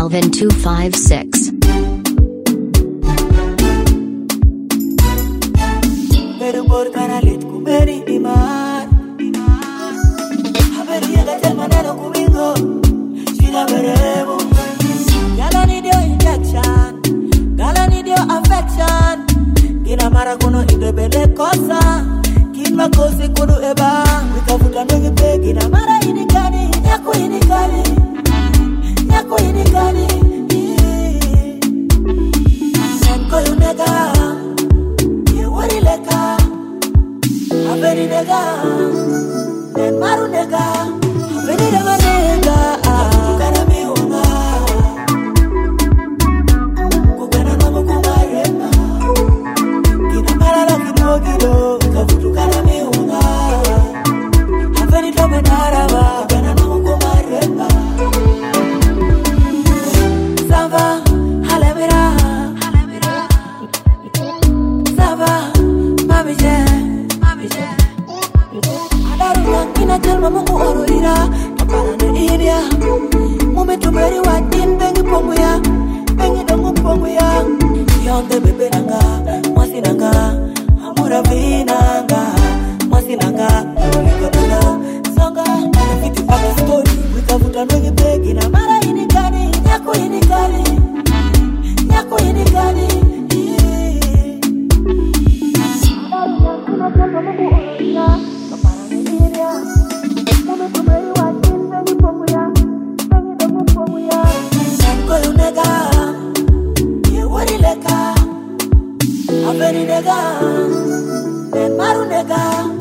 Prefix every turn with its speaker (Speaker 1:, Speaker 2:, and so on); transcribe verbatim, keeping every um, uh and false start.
Speaker 1: Melvin two five six.
Speaker 2: Pero por canalit kumeri imar Haberi yaga telmanero kumingo Shida berebo Gala need your injection Gala need your affection Kina mara kuno indebele kosa Kima kosi kudu eba Wikavuta nwengi pe Kina mara inikani Yaku inikani Yaku inikani Nanko yunega Yewari leka Haberi nega Nen maru nega Haberi nega nega Tukana miunga Kukana namu kumarema Kina marala kido kido Kavutukana miunga Haberi tobe naraba Kukana namu kumarema Sava Halemira Sava Mami je Mami je Adaru yankina jelma mungu oruira Kapala ne iria Mume tumeri watin bengi pongu ya Bengi dongu pongu ya Yonde bebe nanga Mwasi nanga Amura vinanga Mwasi nanga Uliko nanga Songa Fiti paka story Wikavuta nwengi begi na mara inikani Nyako inikani Nyako inikani Haberi nega, nen maru nega.